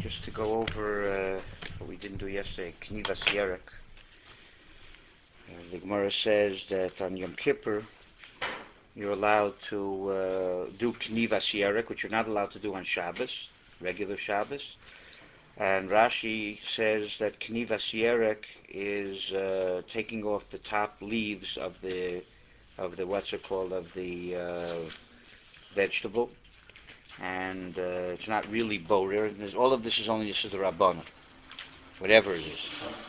Just to go over what we didn't do yesterday, Knivas Yerek. The Gemara says that on Yom Kippur you're allowed to do Knivas Yerek, which you're not allowed to do on Shabbos, regular Shabbos. And Rashi says that Knivas Yerek is taking off the top leaves of the what's it called, of the vegetable, and it's not really borer. All of this is only this is the Rabbanah, whatever it is.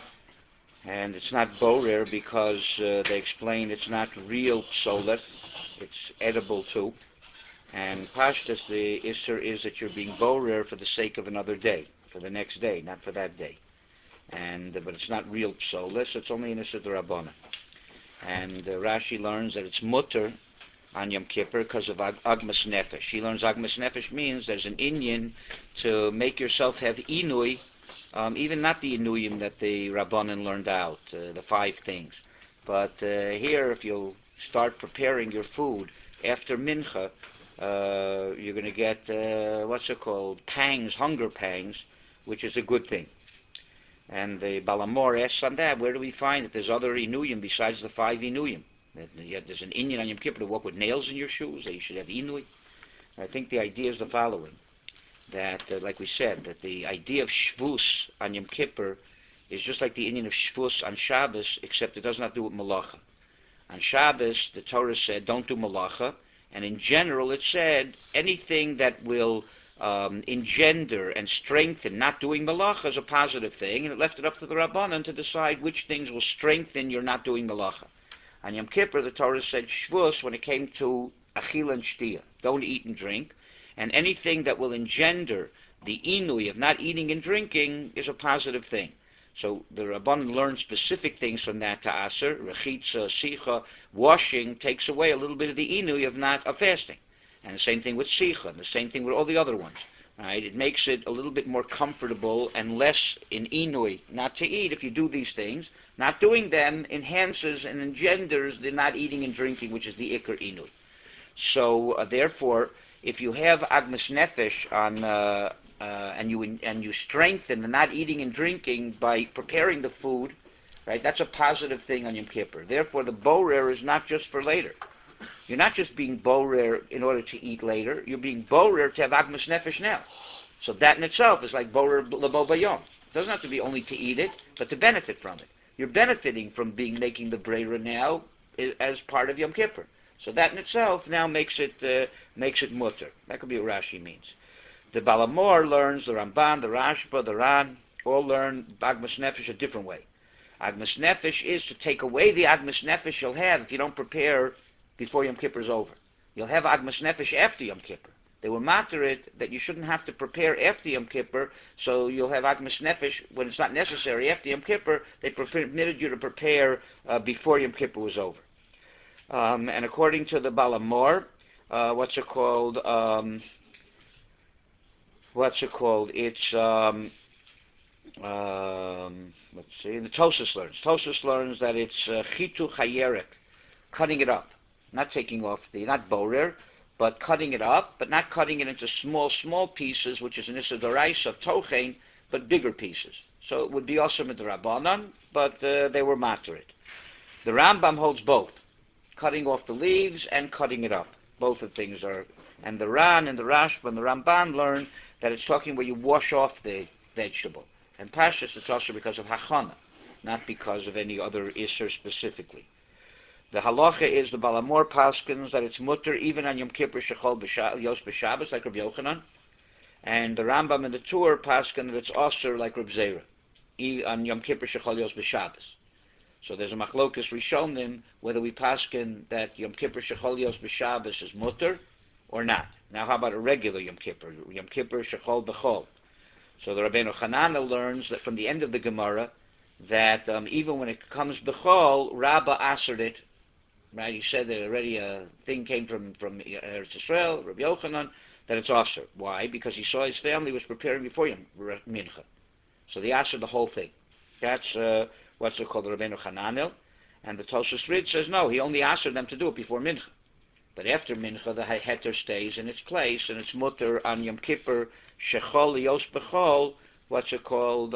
And it's not borer because they explain it's not real psolet, it's edible too. And Pashtus, the Isser is that you're being borer for the sake of another day, for the next day, not for that day. And but it's not real psolet, so it's only an Isser Rabbanah. And Rashi learns that it's mutter on Yom Kippur because of Agmas Nefesh. He learns Agmas Nefesh means there's an inyan to make yourself have inui, even not the inuyim that the Rabbanan learned out, the 5 things. But here, if you'll start preparing your food after Mincha, you're going to get, what's it called, pangs, hunger pangs, which is a good thing. And the Balamor asks on that, where do we find that there's other inuyim besides the 5 inuyim? There's an inyan on Yom Kippur to walk with nails in your shoes, that you should have inui. I think the idea is the following, that, like we said, that the idea of Shvus on Yom Kippur is just like the inyan of Shvus on Shabbos, except it doesn't have to do with Malacha. On Shabbos, the Torah said, don't do Malacha, and in general it said, anything that will engender and strengthen not doing Malacha is a positive thing, and it left it up to the Rabbanan to decide which things will strengthen your not doing Malacha. On Yom Kippur, the Torah said Shvus when it came to Achila and Shtia. Don't eat and drink. And anything that will engender the inui of not eating and drinking is a positive thing. So the Rabbanan learned specific things from that to Aser. Rechitza, Sicha, washing takes away a little bit of the inui of fasting. And the same thing with Sicha, and the same thing with all the other ones. Right? It makes it a little bit more comfortable and less in inui not to eat if you do these things. Not doing them enhances and engenders the not eating and drinking, which is the Iker Inui. So therefore, if you have Agmas Nefesh on, and you strengthen the not eating and drinking by preparing the food, right? That's a positive thing on Yom Kippur. Therefore, the borer is not just for later. You're not just being borer in order to eat later. You're being borer to have Agmas Nefesh now. So that in itself is like borer lebo bayom. It doesn't have to be only to eat it, but to benefit from it. You're benefiting from making the breira now as part of Yom Kippur. So that in itself now makes it mutter. That could be what Rashi means. The Balamor learns, the Ramban, the Rashba, the Ran, all learn Agmas Nefesh a different way. Agmas Nefesh is to take away the Agmas Nefesh you'll have if you don't prepare before Yom Kippur is over. You'll have Agmas Nefesh after Yom Kippur. They will matter it that you shouldn't have to prepare after Yom Kippur, so you'll have Agmas Nefesh when it's not necessary. After Yom Kippur, they permitted you to prepare before Yom Kippur was over. And according to the Balamor, what's it called? It's, let's see, the Tosas learns. Tosas learns that it's Chitu Chayerek, cutting it up. Not taking off not borer, but cutting it up, but not cutting it into small pieces, which is an issa d'oraisa of tochein, but bigger pieces. So it would be also midrabanan, but they were materit. The Rambam holds both, cutting off the leaves and cutting it up. Both of things are, and the Ran and the Rashba and the Ramban learn that it's talking where you wash off the vegetable. And Pashtus, it's also because of hachana, not because of any other isser specifically. The halacha is the Balamor paskins that it's mutter even on Yom Kippur shechol yos b'Shabbos like Rabbi Yochanan, and the Rambam and the Tur paskin that it's aser like Rabbi Zera on Yom Kippur shechol yos b'Shabbos. So there's a machlokas rishonim whether we paskin that Yom Kippur shechol yos b'Shabbos is mutter or not. Now how about a regular Yom Kippur shechol b'chol? So the Rabbeinu Hananel learns that from the end of the Gemara that even when it comes b'chol, Rabbah asered it. Right, he said that already a thing came from Eretz Yisrael, Rabbi Yochanan, that it's aser. Why? Because he saw his family was preparing before him mincha, so they asered the whole thing. That's what's it called, the Rabbeinu Hananel, and the Tosfos Rid says no, he only asered them to do it before mincha, but after mincha the heter stays in its place, and it's mutter on Yom Kippur shechol yos bechol what's it called?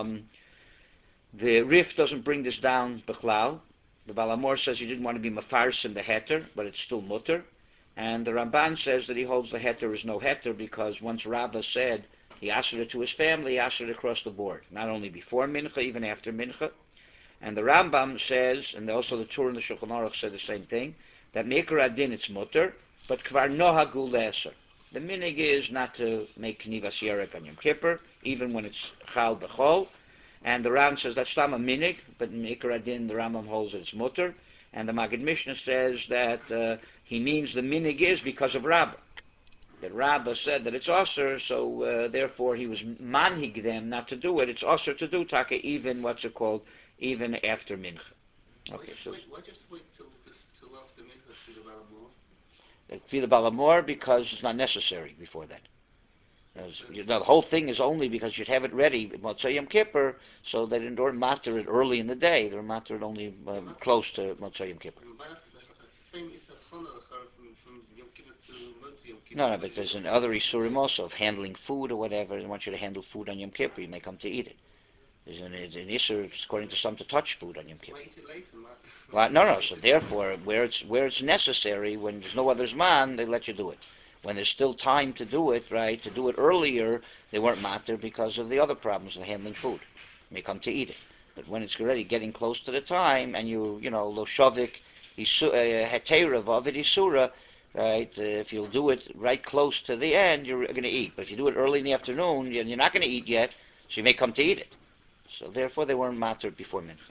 The Rif doesn't bring this down b'chlal. The Balamor says he didn't want to be mafarsim the heter, but it's still mutter. And the Ramban says that he holds the heter is no heter because once Rabbah said he asked it to his family, he asked it across the board, not only before mincha, even after mincha. And the Rambam says, and also the Tur and the Shulchan Aruch said the same thing, that Meikar Adin it's mutter, but Kvar Nohagu Leser. The minig is not to make Knivas Yerek on Yom Kippur, even when it's Chal B'chol. And the Ram says that's Stam a minig, but Meikar Adin, the Rambam holds that it's mutter. And the Maggid Mishnah says that he means the minig is because of Rabbah. That Rabbah said that it's Osir, so therefore he was manhig them not to do it. It's Osir to do Taka, even, what's it called, even after Mincha. Okay, so why just wait till after mincha to the Balamor? Feel the Balamor because it's not necessary before that. The whole thing is only because you'd have it ready Motzei Yom Kippur, so that it don't matter it early in the day. They don't matter it only close to Motzei Yom Kippur. It's the same Isar Chana from Yom Kippur to Motzei Yom Kippur. No, but there's another Isurim also of handling food or whatever. They want you to handle food on Yom Kippur. You may come to eat it. There's an Isur, according to some, to touch food on Yom Kippur. Wait it later, man. Well, no. So therefore, where it's necessary, when there's no other man, they let you do it. When there's still time to do it, right, to do it earlier, they weren't matter because of the other problems of handling food. You may come to eat it. But when it's already getting close to the time, and lo shavik, heterav of it isura, right, if you'll do it right close to the end, you're going to eat. But if you do it early in the afternoon, you're not going to eat yet, so you may come to eat it. So therefore, they weren't matter before mincha.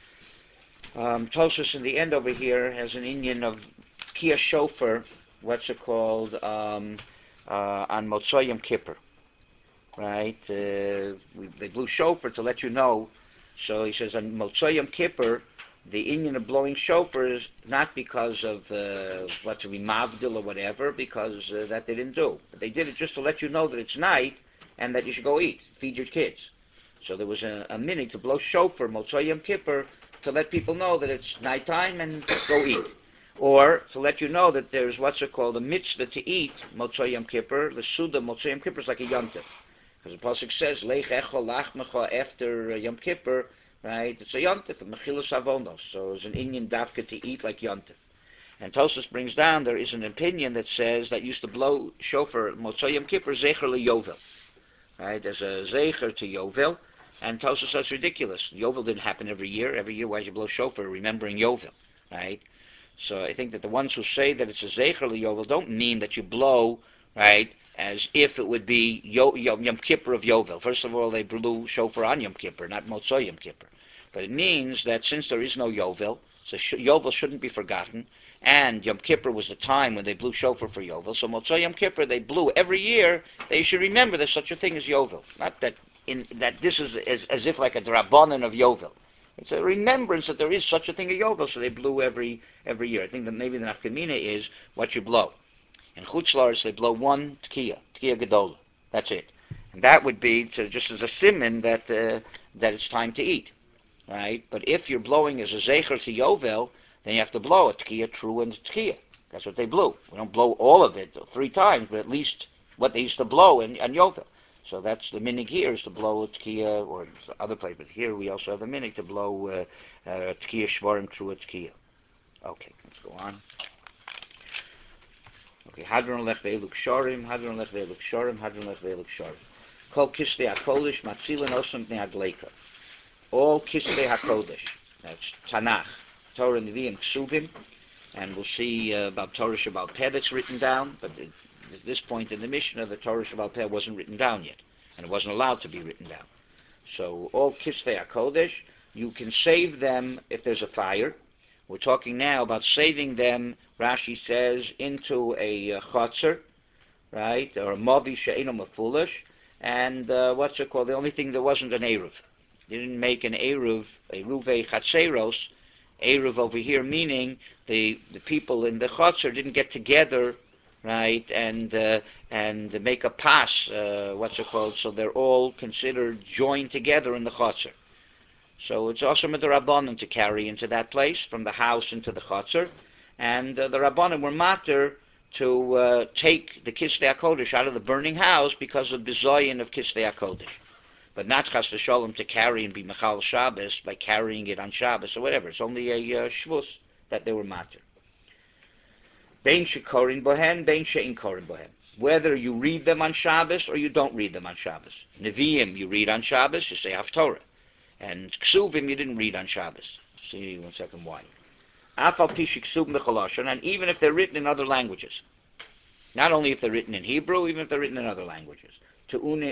Tosus in the end over here has an Indian of Kia Shofar, what's it called, on Motzei Yom Kippur, right? They blew shofar to let you know. So he says on Motzei Yom Kippur, the Indian of blowing shofar is not because of what to be mavdil or whatever, because that they didn't do. But they did it just to let you know that it's night and that you should go eat, feed your kids. So there was a minute to blow shofar Motzei Yom Kippur to let people know that it's nighttime and go eat. Or to let you know that there's what's it called, a mitzvah to eat Motzei Yom Kippur. The Suda Motzei Yom Kippur is like a yontif. Because the Pasuk says, Leich Echo Lachmecha after Yom Kippur, right? It's a yontif, a Mechilus Avonos. So it's an Indian dafka to eat like yontif. And Tosfos brings down, there is an opinion that says that used to blow shofar Motzei Yom Kippur, Zecher LeYovel. Right? There's a Zecher to Yovel. And Tosfos says it's ridiculous. Yovel didn't happen every year. Every year, why did you blow shofar remembering Yovel? Right? So I think that the ones who say that it's a Zecher Yovel don't mean that you blow, right, as if it would be Yom Kippur of Yovel. First of all, they blew shofar on Yom Kippur, not Motzei Yom Kippur. But it means that since there is no Yovel, so Yovel shouldn't be forgotten, and Yom Kippur was the time when they blew shofar for Yovel, so Motzei Yom Kippur they blew every year. They should remember there's such a thing as Yovel. Not that this is as if like a drabanan of Yovel. It's a remembrance that there is such a thing as Yovel, so they blew every year. I think that maybe the nafkamina is what you blow. In Chutz La'aretz, they blow one Tkiya Gedola. That's it. And that would be just as a simon that it's time to eat, right? But if you're blowing as a Zecher to Yovel, then you have to blow a Tkiya true and Tkiya. That's what they blew. We don't blow all of it 3 times, but at least what they used to blow on Yovel. So that's the minig here is to blow a tkiya, or other place. But here we also have the minig to blow tkiya shvarim through a tkiya. Okay, let's go on. Okay, hadron lech ve'eluk shorim, hadron lech ve'eluk shorim, hadron lech ve'eluk shorim. Kol kisvei hakodesh matzilin osam bnei adleika. All kisvei hakodesh. That's Tanakh, Torah, Nevi'im, Ksuvim, and we'll see about Torah Shabbal Peh that's written down, but at this point in the Mishnah, the Torah Shabbal Peh wasn't written down yet, and it wasn't allowed to be written down. So all Kisvei HaKodesh, you can save them if there's a fire. We're talking now about saving them, Rashi says, into a chotzer, right, or a mavi she'eno mafulish, and what's it called? The only thing there wasn't an eruv. You didn't make an eruv, a ruvei chatzeros, eruv over here, meaning the people in the chotzer didn't get together, right, and make a pass, what's it called, so they're all considered joined together in the chotzer. So it's also a Rabbanan to carry into that place, from the house into the chotzer, and the Rabbanan were matter to take the Kisvei HaKodesh out of the burning house because of bizoyin of Kisvei HaKodesh. but not chas v'sholem to carry and be mechal Shabbos by carrying it on Shabbos or whatever. It's only a shvus that they were matter. Bein shekorin bohen, bein she'in korin bohen. Whether you read them on Shabbos or you don't read them on Shabbos. Nevi'im you read on Shabbos, you say Haftorah. And Ksuvim you didn't read on Shabbos. See 1 second why. Afal pishik ksuvim b'choloshan, and even if they're written in other languages. Not only if they're written in Hebrew, even if they're written in other languages. Tu'unim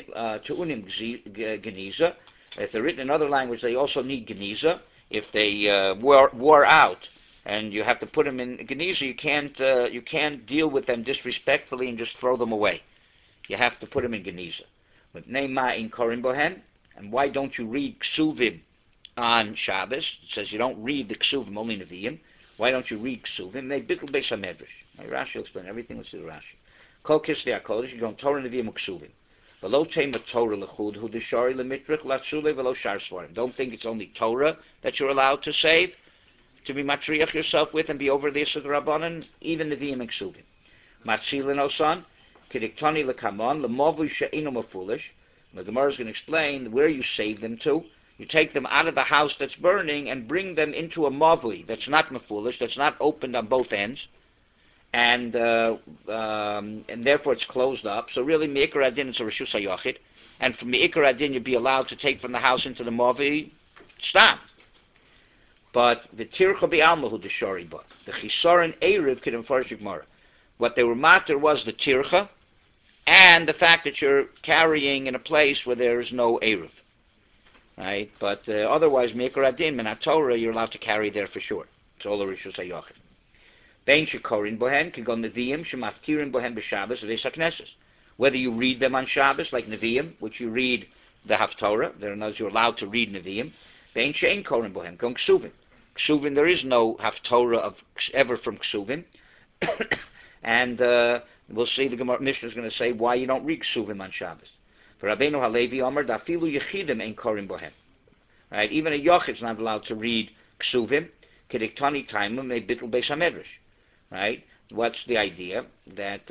geniza. If they're written in other languages, they also need geniza. If they wore out, and you have to put them in geniza, you can't deal with them disrespectfully and just throw them away. You have to put them in geniza. But neima in korim bohen, and why don't you read ksuvim on Shabbos? It says you don't read the ksuvim, only nevi'im. Why don't you read ksuvim? They bittul beis hamedrash. Rashi will explain everything. Let's see the Rashi. Kol kisvei hakodesh, you go on Torah nevi'im uksuvim. V'lo tema Torah lechud hu deshari lemitrich latzule v'lo shar svarim. Don't think it's only Torah that you're allowed to save, to be matriach yourself with and be over the Yisud Rabbanan, even nevi'im and ksuvim. Matzilin osan, kediktani lekamon, lemovu she'inu mafulish. The Gemara is going to explain where you save them to. You take them out of the house that's burning and bring them into a mavui that's not mafulish, that's not opened on both ends, and therefore it's closed up. So really, Me'ikar Adin is a Reshus HaYachid, and from Me'ikar Adin you'd be allowed to take from the house into the mavui, stop. But the Tircha B'Almahu Deshari Ba, the Chisaron Erev could enforce Gemara. What they were matter was the Tircha, and the fact that you're carrying in a place where there is no Erev. Right? But otherwise, Me'ikar Adin, Minat Torah, you're allowed to carry there for sure. It's all the Rishus HaYachid. Bein shekorin bohen, kigon nevi'im, shemaftirin bohen b'Shabbos, v'es HaKnesses. Whether you read them on Shabbos, like Nevi'im, which you read the Haftorah, there are those you're allowed to read Nevi'im. Bein she'en korin bohen, gon Ksuvim. Ksuvim, there is no Haftorah of ever from Ksuvim. And we'll see, the Gemara Mishnah is going to say why you don't read Ksuvim on Shabbos. For Rabbeinu Halevi Omer, dafilu yechidim ein korim bohem. Right? Even a yochid is not allowed to read ksuvim. Kediktani taimim may bittul beis hamedrash. Right? What's the idea? That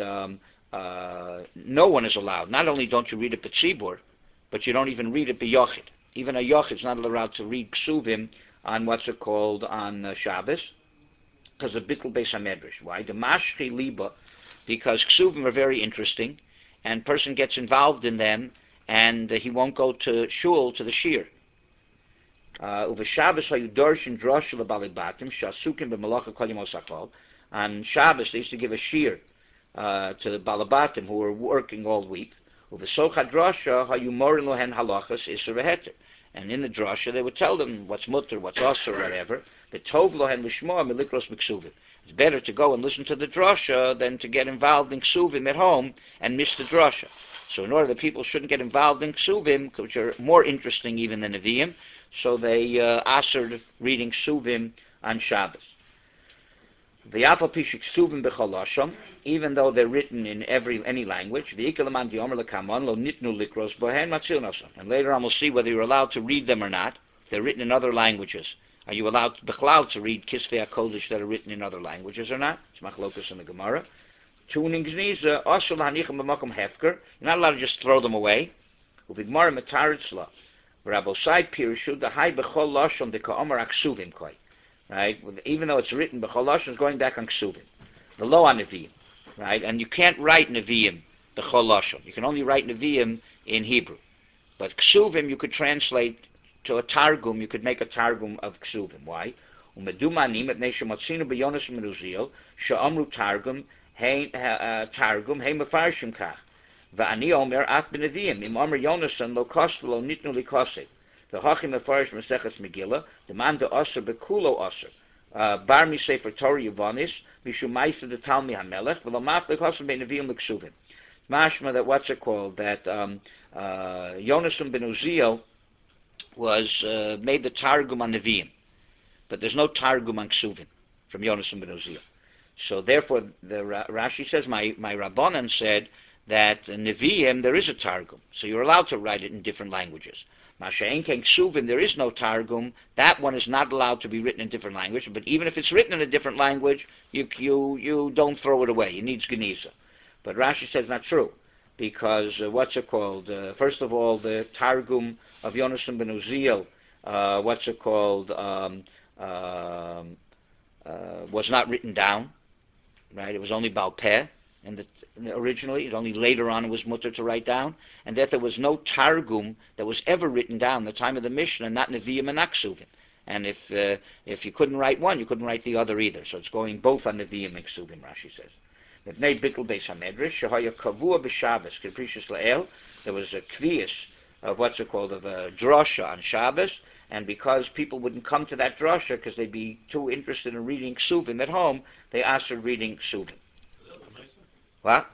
no one is allowed. Not only don't you read it b'tzibur, but you don't even read it b'yochid. Even a yochid is not allowed to read ksuvim on what's it called on Shabbos, because of bittul beis hamedrash. Why? The mashchi liba, because ksuvim are very interesting. And person gets involved in them, and he won't go to shul, to the shir. On Shabbos they used to give a shir to the balabatim who were working all week. And in the drasha they would tell them what's mutter, what's osur, whatever. It's better to go and listen to the drasha than to get involved in ksuvim at home and miss the drasha. So in order that people shouldn't get involved in ksuvim, which are more interesting even than nevi'im, so they assered reading ksuvim on Shabbos. The afal pishik ksuvim b'cholasham, even though they're written in any language, and later on we'll see whether you're allowed to read them or not. If they're written in other languages, are you allowed to read Kisvei HaKodesh that are written in other languages or not? It's machlokas in the Gemara. You're not allowed to just throw them away. Right? Even though it's written b'chol lashon, it's going back on ksuvim. The lo on nevi'im. Right? And you can't write nevi'im b'chol lashon. You can only write nevi'im in Hebrew. But ksuvim you could translate to a targum. You could make a targum of ksuvim. Why? Umedumanim et neshamotzinu b'yonas menuziel she'amru targum hey mefarshim kach va'ani omer af b'nevi'im im omer Yonasan lo kost lo nitnu li kosek the hachim mefarish meseches Megillah the man de aser bekulo aser bar mi sefer Torah Yevonis mishum ma'aser de Talmi HaMelech v'lo maf le kost b'nevi'im l'ksuvim. Mashma that what's it called that Yonasan ben Uziel was made the targum on Nevi'im, but there's no targum on Ksuvim from Yonasan ben Uziel. So therefore, the Rashi says, my Rabbanan said that Nevi'im there is a targum, so you're allowed to write it in different languages. Masha'en ken Ksuvim there is no targum. That one is not allowed to be written in different language. But even if it's written in a different language, you don't throw it away. It needs geniza. But Rashi says not true. because what's it called? First of all, the Targum of Yonasan ben Uziel, what's it called? Was not written down, right? It was only Baal Peh, and originally, it only later on it was mutter to write down, and that there was no Targum that was ever written down the time of the Mishnah, not Nevi'im and Aksuvim. And if you couldn't write one, you couldn't write the other either. So it's going both on Nevi'im and Aksuvim, Rashi says. There was a kvius of what's it called, of a drasha on Shabbos, and because people wouldn't come to that drasha because they'd be too interested in reading ksuvim at home, they asked for reading ksuvim. What?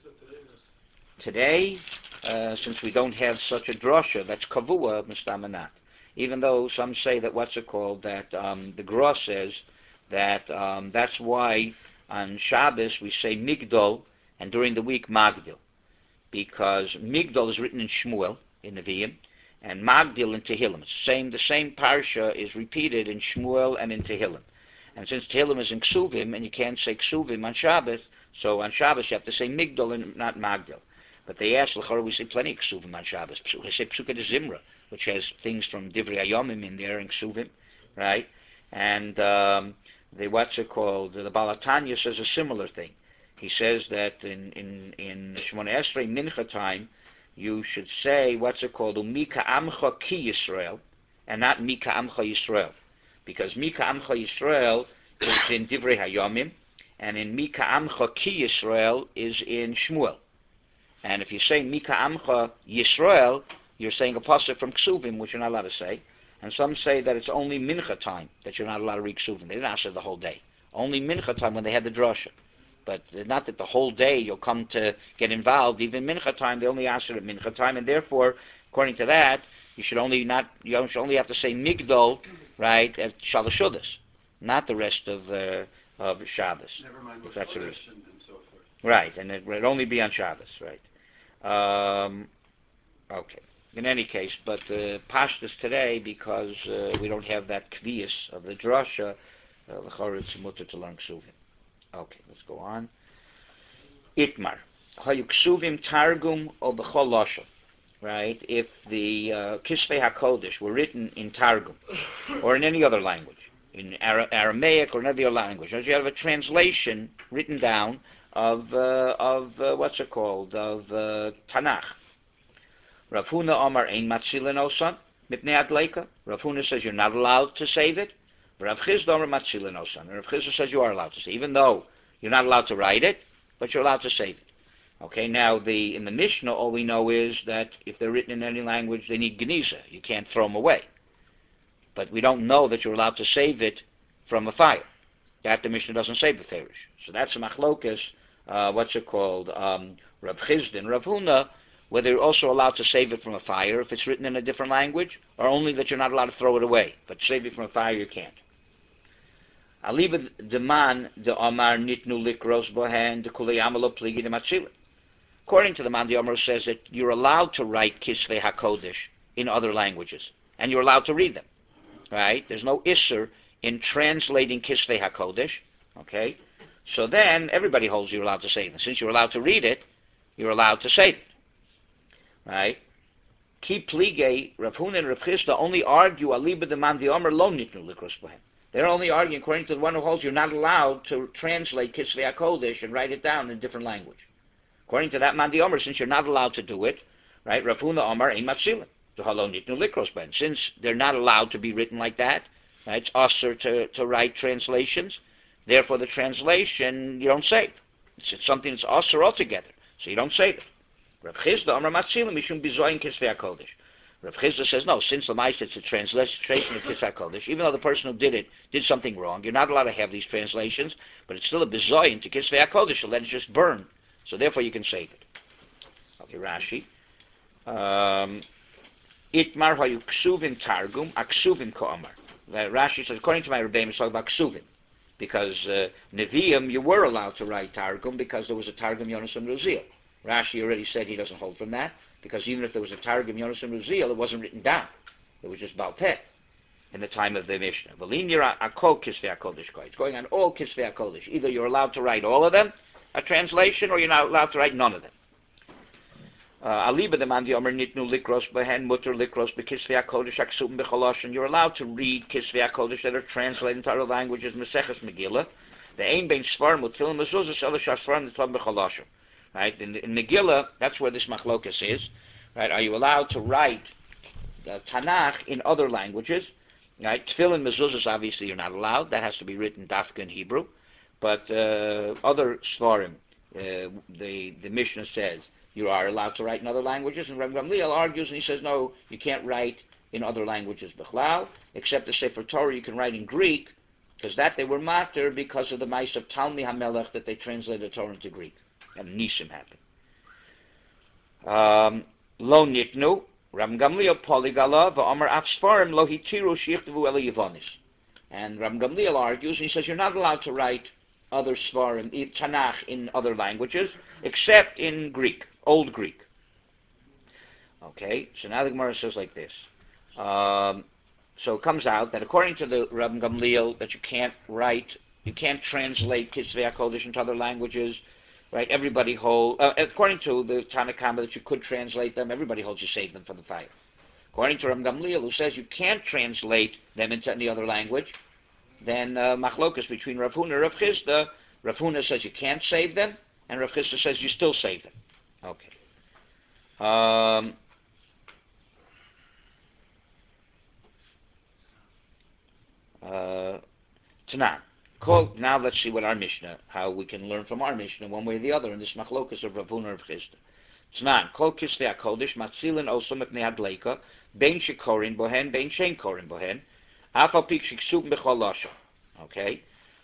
Today, since we don't have such a drasha, that's kavua mistamanat. Even though some say that what's it called, that the Gra says that that's why on Shabbos we say Migdol, and during the week Magdil, because Migdol is written in Shmuel in Nevi'im, and Magdil in Tehillim. The same parsha is repeated in Shmuel and in Tehillim. And since Tehillim is in Ksuvim, and you can't say Ksuvim on Shabbos, so on Shabbos you have to say Migdol and not Magdil. But they ask, l'chora, we say plenty of Ksuvim on Shabbos. We say Psuka de Zimra, which has things from Divrei Hayomim in there in Ksuvim, right? And the what's it called? The Balatanya says a similar thing. He says that in Shemona Esrei Mincha time, you should say what's it called? Umika Amcha Ki Yisrael, and not Mika Amcha Yisrael, because Mika Amcha Yisrael is in Divrei Hayomim, and in Mika Amcha Ki Yisrael is in Shmuel. And if you say Mika Amcha Yisrael, you're saying a pasuk from Ksuvim, which you're not allowed to say. And some say that it's only Mincha time that you're not allowed to read Ksuvim. They didn't ask it the whole day. Only Mincha time when they had the drasha. But not that the whole day you'll come to get involved. Even Mincha time, they only ask it at Mincha time, and therefore, according to that, you should only have to say Migdol, right, at Shalashudas, not the rest of Shabbos. Never mind if that's and so forth. Right, and it would only be on Shabbos, right. Okay. In any case, but Pashtus today, because we don't have that kvius of the drasha, l'chorah it's mutter to learn ksuvim. Okay, let's go on. Itmar. Hayu ksuvim targum o b'chol lashon. Right? If the Kisvei HaKodesh were written in Targum, or in any other language, in Aramaic or another language, you have a translation written down of what's it called, of Tanakh. Rav Huna Omar ein matzilin osan mipnei adleika. Rav Huna says you're not allowed to save it. Rav Chizda Omar matzilin osan. And Rav Chizda says you are allowed to save it, even though you're not allowed to write it, but you're allowed to save it. Okay, now in the Mishnah, all we know is that if they're written in any language, they need geniza. You can't throw them away. But we don't know that you're allowed to save it from a fire. That the Mishnah doesn't say beferish. So that's a machlokas, what's it called, Rav Chizda and Rav Huna, whether you're also allowed to save it from a fire if it's written in a different language, or only that you're not allowed to throw it away. But save it from a fire, you can't. Aliba de man de Omar nitnu likros bohen de kulei amalo pligi de matzilin. According to the man, the Omar says that you're allowed to write Kisvei HaKodesh in other languages, and you're allowed to read them. Right? There's no isser in translating Kisvei HaKodesh. Okay? So then everybody holds you're allowed to save them. Since you're allowed to read it, you're allowed to save it. Right? Ki plige, Rav Huna and Rav Chizda only argue aliba de man the Omer lo nitnu likros bohem. They're only arguing according to the one who holds you're not allowed to translate Kisvei HaKodesh and write it down in a different language. According to that man the Omer, since you're not allowed to do it, right? Rav Huna Omer ein matzilin to halo nitnu likros bohem. Since they're not allowed to be written like that, right? It's usher to write translations. Therefore, the translation you don't save. It's something that's usher altogether, so you don't save it. Rav Chizda Amar Matzilim Mishum Bizoyin Kisvei HaKodesh. Rav Chizda says no. Since the Ma'aseh it's a translation of Kisvei HaKodesh, even though the person who did something wrong, you're not allowed to have these translations, but it's still a bizoyin to Kisvei HaKodesh, so let it just burn. So therefore, you can save it. Okay, Rashi. Itmar hayu ksuvim targum aksuvim ko'amar. Rashi says according to my Rebbeim, it's talking about ksuvim, because Nevi'im you were allowed to write targum because there was a targum Yonasan Ruziel. Rashi already said he doesn't hold from that, because even if there was a Targum Yonasan Ruziel, it wasn't written down. It was just Baal Peh in the time of the Mishnah. It's going on all Kisvei HaKodesh. Either you're allowed to write all of them, a translation, or you're not allowed to write none of them. Aliba the mandi omer nitnu likros behen mutter likros bekisvei hakodesh aksubim becholoshin. You're allowed to read kisvei hakodesh that are translated into other languages. Meseches Megillah. The ein bein svarim utilim mezuzah ela shasvarim nitzlam becholoshin. Right in Megillah, that's where this machlokas is. Right? Are you allowed to write Tanakh in other languages? Right? Tefillin mezuzahs obviously you're not allowed. That has to be written dafka in Hebrew. But other svarim, the Mishnah says you are allowed to write in other languages, and Rabbi Gamliel argues and he says no, you can't write in other languages b'chlal, except the Sefer Torah you can write in Greek, because that they were matter because of the mice of Talmi HaMelech that they translated the Torah into Greek, and Nisim happened. Lo nitnu, Rabbi Gamliel poligala v'amar af svarim lo hitiru shichtavu ele Yevonis. And Rabbi Gamliel argues, and he says you're not allowed to write other svarim, Tanakh in other languages, except in Greek, Old Greek. Okay, so now the Gemara says like this. So it comes out that according to the Rabbi Gamliel, that you can't translate Kisvei HaKodesh into other languages, right? Everybody holds, according to the Tanakhama that you could translate them, everybody holds you save them from the fire. According to Rabbi Gamliel, who says you can't translate them into any other language, then machlokas between Rav Huna and Rav Chisda. Rav Huna says you can't save them, and Rav Chisda says you still save them. Okay. Tanan. Now let's see what our Mishnah, how we can learn from our Mishnah one way or the other in this machlokas of Rav Huna and Rav Chisda. Tanan. Kol kisvei hakodesh matzilin also mepnei adleika bein shekorin bohen bein shein korin bohen afal pik shiksubim b'chol lashon. Okay.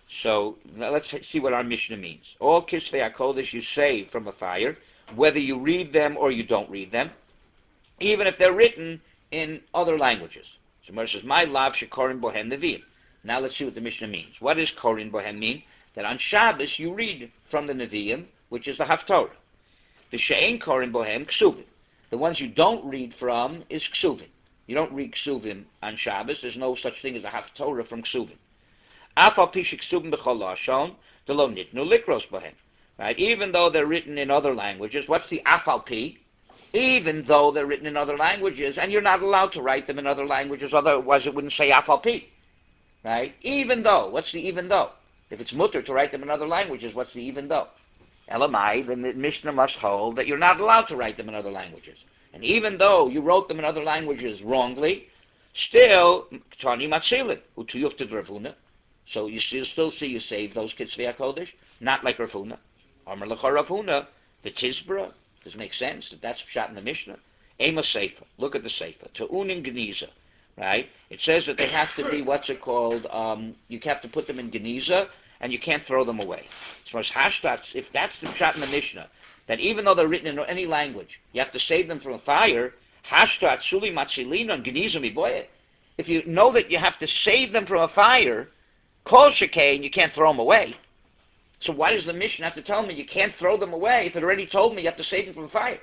So now let's see what our Mishnah means. All kisvei hakodesh you save from a fire, whether you read them or you don't read them, even if they're written in other languages. So Moshe says, "My lav shekorin bohen neviim." Now let's see what the Mishnah means. What does korin bohen mean? That on Shabbos you read from the neviim, which is the Haftorah. The she'ein korin bohen ksuvim. The ones you don't read from is ksuvim. You don't read ksuvim on Shabbos. There's no such thing as a Haftorah from ksuvim. Afal pi sheksuvim b'chol lashon delo nitnu likros bohen. Right? Even though they're written in other languages, what's the afal pi? Even though they're written in other languages, and you're not allowed to write them in other languages, otherwise it wouldn't say afal pi. Right? Even though. What's the even though? If it's mutter to write them in other languages, what's the even though? Elamai, then the Mishnah must hold that you're not allowed to write them in other languages. And even though you wrote them in other languages wrongly, still, Tani Matzilin, Utuyufted Rav Huna. So you still see you save those Kisvei HaKodesh, not like Rav Huna. Amar L'cha Rav Huna, the Tizbra, does it make sense? That's shot in the Mishnah. Ema Sefer, look at the Sefer. Te'unim Geniza, right? It says that they have to be, what's it called, you have to put them in Geniza, and you can't throw them away. So as Hashtats, if that's the shot in the Mishnah, that even though they're written in any language, you have to save them from a fire, Hashtat Suli Matzilin on Geniza Miboye. If you know that you have to save them from a fire, Kol Shekain, you can't throw them away. So why does the Mishnah have to tell me you can't throw them away if it already told me you have to save them from fire?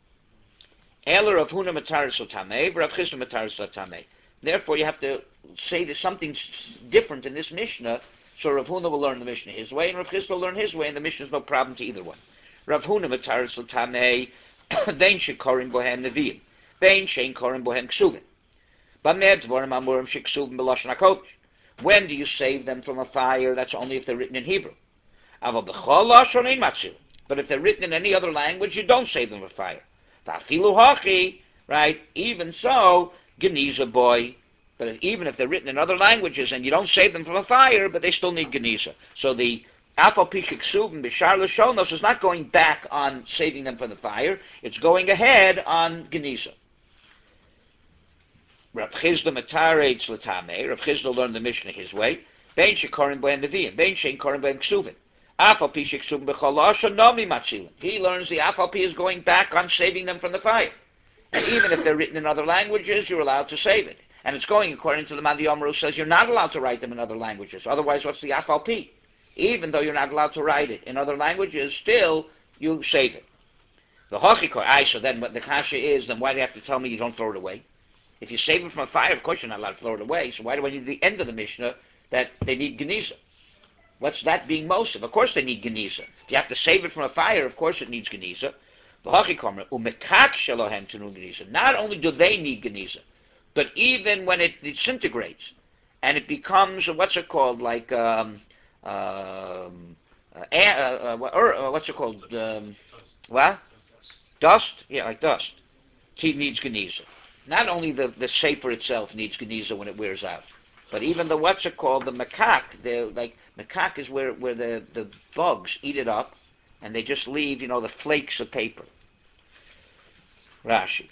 Eller Rav Huna Mataris Otameh, Rav Chisda Mataris Otameh. Therefore, you have to say there's something different in this Mishnah, so Rav Huna will learn the Mishnah his way, and Rav Chisda will learn his way, and the Mishnah is no problem to either one. Rav Huna Mataris Otameh, Dein Shekorim Bohen Neviim, Dein Shein Korim Bohen Ksuvim. Bameh Dvorim Amurim Sheksuvim B'Lashon HaKodesh. When do you save them from a fire? That's only if they're written in Hebrew. But if they're written in any other language, you don't save them from fire. Right? Even so, Geniza boy. But even if they're written in other languages and you don't save them from a fire, but they still need Geniza. So the Afal Pishik Subin Bishar Lashonos is not going back on saving them from the fire. It's going ahead on Geniza. Rav Chisda Mataretz L'Tamei. Rav Chisda learned the Mishnah his way. Bein Shekorim Bohen Neviim. Bein Shein Korim Bohen Ksuvim. Afal Pi Sheksuvim B'chol Lashon Nomi Matzilin. He learns the Afal Pi is going back on saving them from the fire. And even if they're written in other languages, you're allowed to save it. And it's going according to the Madi Omer, who says you're not allowed to write them in other languages. Otherwise, what's the Afal Pi? Even though you're not allowed to write it in other languages, still you save it. The Hochikor. So then what the kasha is, then why do you have to tell me you don't throw it away? If you save it from a fire, of course you're not allowed to throw it away. So why do I need the end of the Mishnah that they need Geniza? What's that being most of? Of course they need Geniza. If you have to save it from a fire, of course it needs Geniza. Not only do they need geniza, but even when it disintegrates and it becomes what's it called, like what's it called? What? Dust? Yeah, like dust. It needs geniza. Not only the safer itself needs geniza when it wears out, but even the what's it called, the macaque. The like macaque is where the bugs eat it up, and they just leave the flakes of paper. Rashi.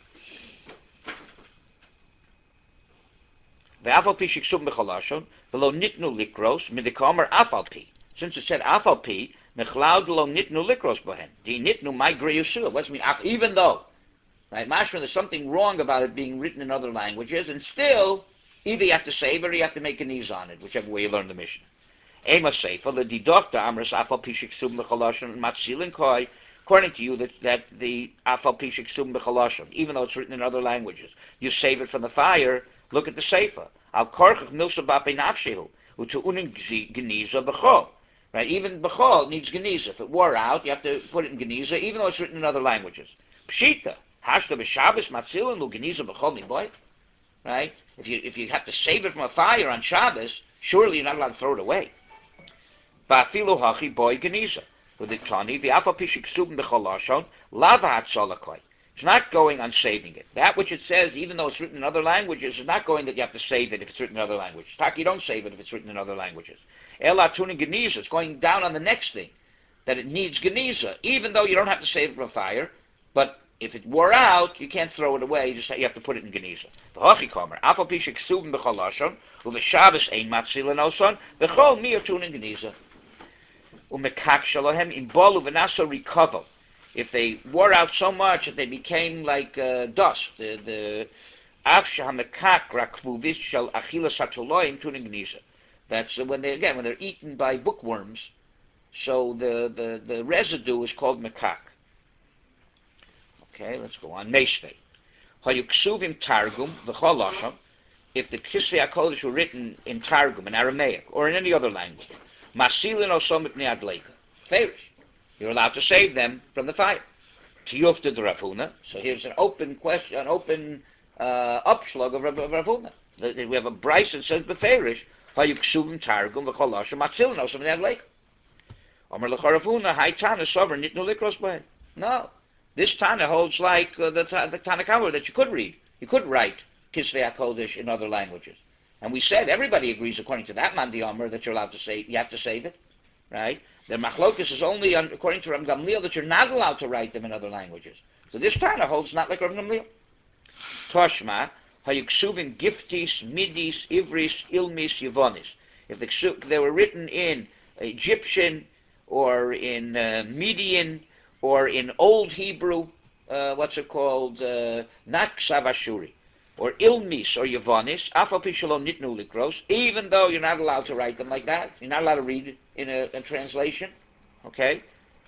Ve'afal shiksum b'chalashon v'lo nitnu likros midikamer afal pi. Since it said afal pi, mechlaud lo nitnu likros bohen. Di nitnu my greyusua. What's mean? Even though, right? Mashma, there's something wrong about it being written in other languages, and still, either you have to save it or you have to make an ease on it, whichever way you learn the Mishnah. Ema seifa the didokta amras afal pi shiksum b'chalashon matzilin koi. According to you, that the afal pi shiksum b'chalashon, even though it's written in other languages, you save it from the fire. Look at the Seifa. Al korchach milsa bape nafshehu utu unin geniza b'chol. Right? Even b'chol needs geniza. If it wore out, you have to put it in geniza, even though it's written in other languages. Pshita hashta b'Shabbos matzilin lu geniza b'chol miboy. Right? If you have to save it from a fire on Shabbos, surely you're not allowed to throw it away. Va'afilu hachi boy geniza. V'diktani v'afal pishik subim b'chol lashon lava hatzolakoi. It's not going on saving it. That which it says, even though it's written in other languages, is not going that you have to save it if it's written in other languages. Taki, you don't save it if it's written in other languages. Ela tuning geniza. It's going down on the next thing, that it needs geniza, even though you don't have to save it from fire. But if it wore out, you can't throw it away. You have to put it in geniza. The hachi kamer afal pishik subim b'chol lashon u'v'Shabbos ein matzilin oson b'chol mi tuning geniza u'mekak shalohem im bolu v'naso recover. If they wore out so much that they became like dust, the afsha hamekak rakvuvis shel achilas hatuloim tuning geniza. That's when they're eaten by bookworms. So the residue is called mekak. Okay, let's go on. Meishvei. Hayuksuvim targum v'chol lashon. If the Kisvei HaKodesh were written in Targum, in Aramaic, or in any other language, masilin osom mipnei adleika. Fairish. You're allowed to save them from the fire. Tiyufta de Rav Huna. So here's an open question, an open upslug of Rav Huna. We have a Bryce that says beferish hayuksuvim targum v'cholashem matzilin osom ne'adleik. Omer l'cha Rav Huna hay Tana sovereign nitnu likros b'hen. No, this Tana holds like the Tana Kama that you could read. You could write Kisvei HaKodesh in other languages. And we said everybody agrees according to that Mandi Omer that you're allowed to save. You have to save it, right? The machlokus is only according to Rav Gamliel that you're not allowed to write them in other languages. So this Tana holds not like Rav Gamliel. Toshma hayuksuvim giftis, midis, ivris, ilmis, yevonis. If they were written in Egyptian or in Median or in Old Hebrew, what's it called? Not Ksav Ashuri, or Ilmis or Yevonis, afal pi shelo nitnu likros, even though you're not allowed to write them like that, you're not allowed to read it in a translation, okay?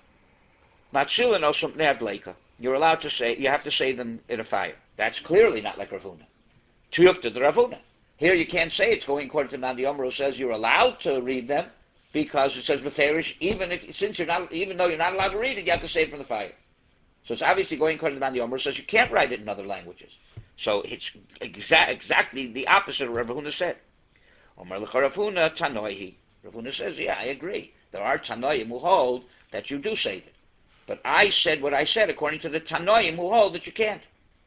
Matzilin osum pnei adleika. You're allowed to say, you have to say them in a fire. That's clearly not like Rav Huna. Tuyufta de Rav Huna. Here you can't say it's going according to Mandi Omer, who says you're allowed to read them because it says beferish, even though you're not allowed to read it, you have to say it from the fire. So it's obviously going according to Mandi Omer, who says you can't write it in other languages. So it's exactly the opposite of Rav Huna said. Omer l'cha Rav Huna tanoihi. Rav Huna says, yeah, I agree. There are Tanoim who hold that you do save it. But I said what I said according to the Tanoim who hold that you can't.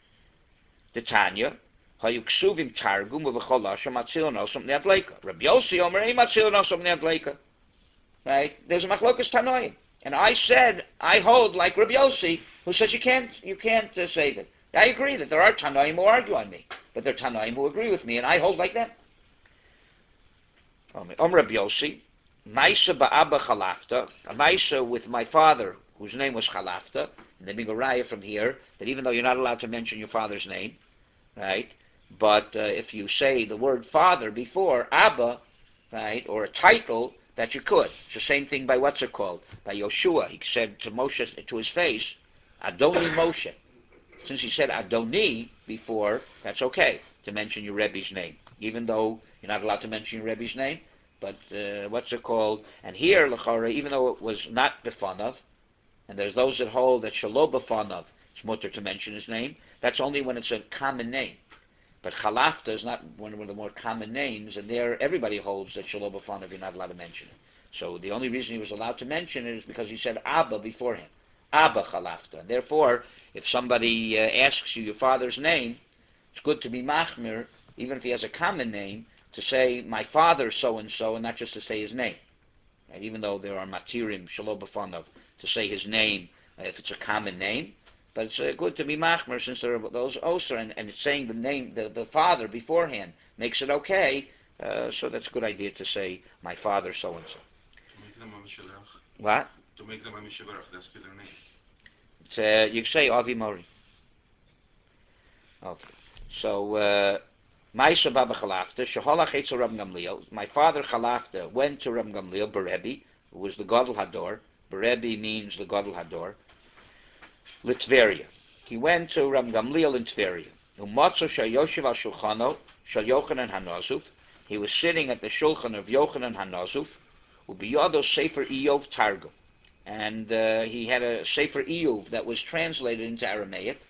The Tanya, hayuksuvim targum v'chol lashon matzilin osom pnei adleika. Rabbi Yossi Omer ein matzilin osom pnei adleika. Right? There's a machlokas Tanoim. And I said, I hold like Rabbi Yossi, who says you can't save it. I agree that there are Tanoim who argue on me, but there are Tanoim who agree with me, and I hold like them. Rabbi Yossi, Maisa ba'aba Chalafta, a Maisa with my father, whose name was Chalafta, and the Migoraya from here, that even though you're not allowed to mention your father's name, right, but if you say the word father before Abba, right, or a title, that you could. It's the same thing by what's it called? By Yoshua. He said to Moshe, to his face, Adoni Moshe. Since he said Adoni before, that's okay to mention your Rebbe's name, even though you're not allowed to mention your Rebbe's name. But what's it called? And here, l'chara, even though it was not befanav, And there's those that hold that Shelo B'fanav, it's mutter to mention his name. That's only when it's a common name. But Chalafta is not one of the more common names, and there everybody holds that Shelo B'fanav, you're not allowed to mention it. So the only reason he was allowed to mention it is because he said Abba before him. Abba Chalafta. And therefore, if somebody asks you your father's name, it's good to be machmir, even if he has a common name, to say my father so-and-so, and not just to say his name. Right? Even though there are matirim, Shelo B'fanav, to say his name if it's a common name. But it's good to be machmir since there are those osir, and it's saying the name, the father beforehand makes it okay. So that's a good idea to say my father so-and-so. To make them a Mishalach. What? To make them a Mishalach, that's their name. It's, you say Avi Mori. Okay. So, Maisa Baba Chalafta, Sheholach Eitzel Rab Gamliel. My father Chalafta went to Rab Gamliel, Berebi, who was the Gadol Hador. Berebi means the Gadol Hador. Litveria. He went to Rab Gamliel in Tveria. Umatzo Shayoshiv al Shulchano, Shal Yochanan Hanazuf. He was sitting at the Shulchan of Yochanan Hanazuf. Ubiyado Sefer Iyov Targum. And he had a Sefer Iyov that was translated into Aramaic.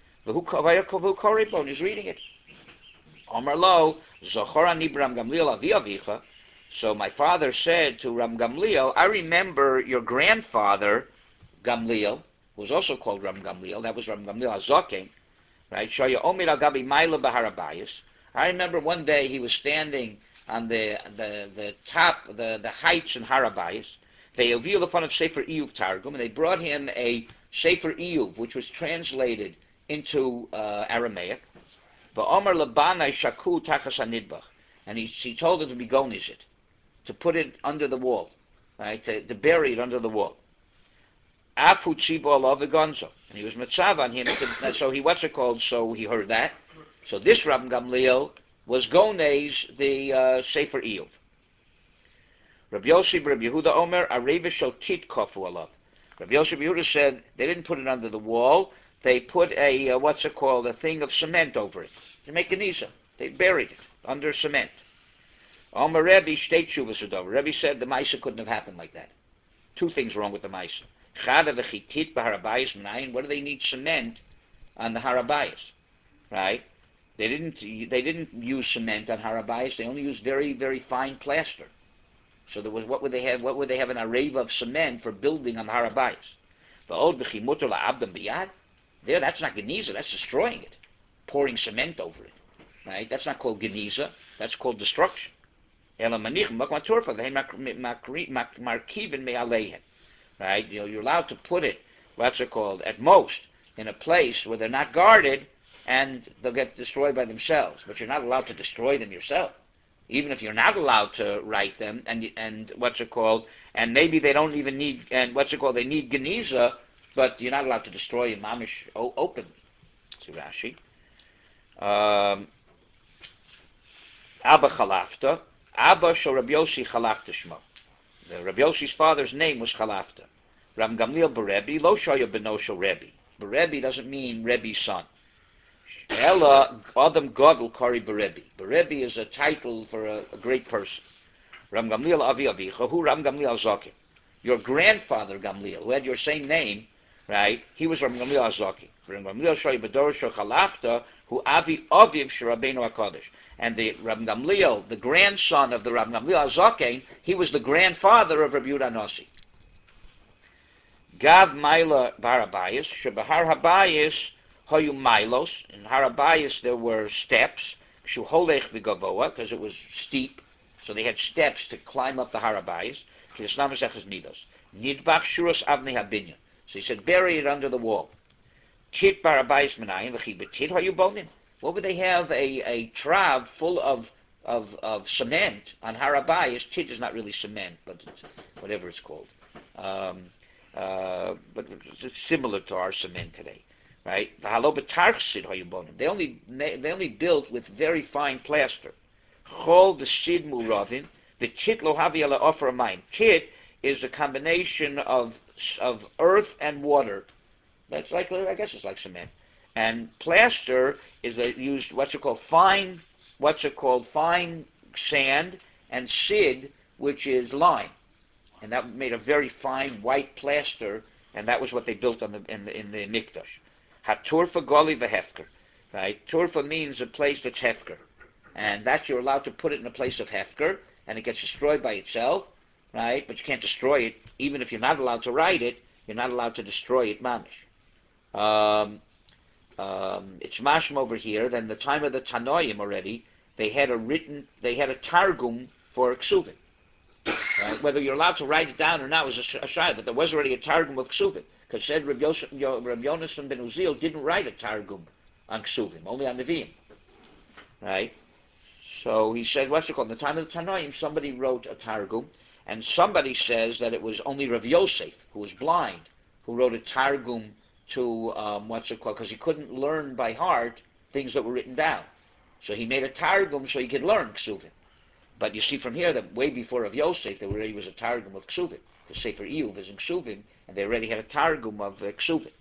And he's reading it. Omar Lo, Zochora Nibram Gamliel Avi Avicha. So my father said to Ram Gamliel, I remember your grandfather, Gamliel, who was also called Ram Gamliel. That was Ram Gamliel HaZoken, right? Shoya Omir Al Gabi Maila Baharabayas. I remember one day he was standing on the top, the heights in Harabayas. They revealed the fun of Sefer Iyuv Targum, and they brought him a Sefer Iyuv, which was translated into Aramaic. Va'omer Labanai Shaku Tachas HaNidbach. And he told him to be gonizit, to put it under the wall, right? To bury it under the wall. Afu Tzivo Alav Gonzo. And he was mitzav on him. So he, what's it called? So he heard that. So this Rabbi Gamliel was gonez the Sefer Iyuv. Rabbi Yossi Rabbi Yehuda Omer Areva Shotit Kofu Alav. Rabbi Yossi Rabbi Yehuda said they didn't put it under the wall. They put a what's it called? A thing of cement over it to make an isa. They buried it under cement. Omer Rebbe state shuvas. Rebbe said the Maisa couldn't have happened like that. Two things wrong with the Maisa. Chada v'chitit b'harabayis m'nayin. What do they need cement on the harabayis? Right? They didn't use cement on harabayis. They only used very, very fine plaster. So there was, what would they have? What would they have an array of cement for building on the harabayis? V'od b'chimuter la'abdam biyad. There, that's not geniza. That's destroying it, pouring cement over it. Right? That's not called geniza. That's called destruction. Right? You're allowed to put it, what's it called, at most, in a place where they're not guarded, and they'll get destroyed by themselves. But you're not allowed to destroy them yourself. Even if you're not allowed to write them, and what's it called, and maybe they don't even need, and what's it called, they need geniza, but you're not allowed to destroy them mamish openly. See Rashi. Abba Chalafta. Abba shel Rabbi Yossi Chalafta Shmo. The Rabbi Yossi's father's name was Chalafta. Ram Gamliel Berebi, Lo Shoya Beno Shel Rebbe. Berebi doesn't mean Rebbe's son. Ella Adam Gadol Kari Berebi. Berebi is a title for a great person. Ram Gamliel Avi Avicha, who Ram Gamliel Zokim. Your grandfather Gamliel, who had your same name, right? He was Ram Gamliel Zokim. Ram Gamliel Shoya Bedor Shel Chalafta, who Avi Aviv Shel Rabbeinu HaKadosh. And the Rab Gamliel, the grandson of the Rab Gamliel HaZoken, he was the grandfather of Rabbi Yehuda Nossi. Gav Maila Barabayas, Shebahar Habayas Hoyu Milos. In Harabayas there were steps, Shuholech Vigavoa, because it was steep, so they had steps to climb up the Harabayas. Kisnamaseches Nidos. Nidbach Shuros Avnei Habinya. So he said, bury it under the wall. Tit Barabayas Menayim, V'chibetit Hoyu Bonim. What would they have a trav full of cement on Harabayas? Tit is not really cement, but it's, whatever it's called. But it's similar to our cement today, right? They only built with very fine plaster. Chol the sid muravin, the tit lo havi ala offer mine. Tit is a combination of earth and water. That's like, I guess it's like cement. And plaster is used fine sand, and sid, which is lime. And that made a very fine white plaster and that was what they built on the Mikdash. Haturfa Goli v'Hefker, right? Turfa means a place that's Hefker, and that you're allowed to put it in a place of Hefker, and it gets destroyed by itself, right? But you can't destroy it, even if you're not allowed to write it. You're not allowed to destroy it, mamish. It's mashma over here. Then the time of the Tanoim already, they had a targum for ksuvim. Right? Whether you're allowed to write it down or not was a shayla, but there was already a targum of ksuvim. Because said Rabbi Yonasan ben Uziel didn't write a targum on ksuvim, only on neviim. Right? So he said, what's it called? In the time of the Tanoim, somebody wrote a targum, and somebody says that it was only Rav Yosef, who was blind, who wrote a targum to what's it called? Because he couldn't learn by heart things that were written down. So he made a targum so he could learn ksuvim. But you see from here that way before of Yosef, there already was a targum of ksuvim. The Sefer Iyuv is in ksuvim, and they already had a targum of ksuvim.